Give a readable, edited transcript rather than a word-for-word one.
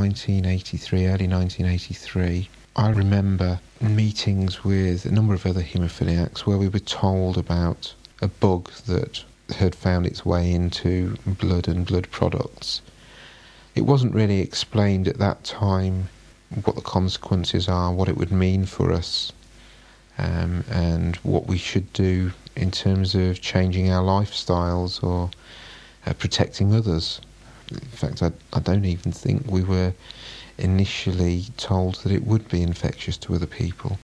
1983, early 1983, I remember meetings with a number of other haemophiliacs where we were told about a bug that had found its way into blood and blood products. It wasn't really explained at that time what the consequences are, what it would mean for us, and what we should do in terms of changing our lifestyles or protecting others. In fact, I don't even think we were initially told that it would be infectious to other people.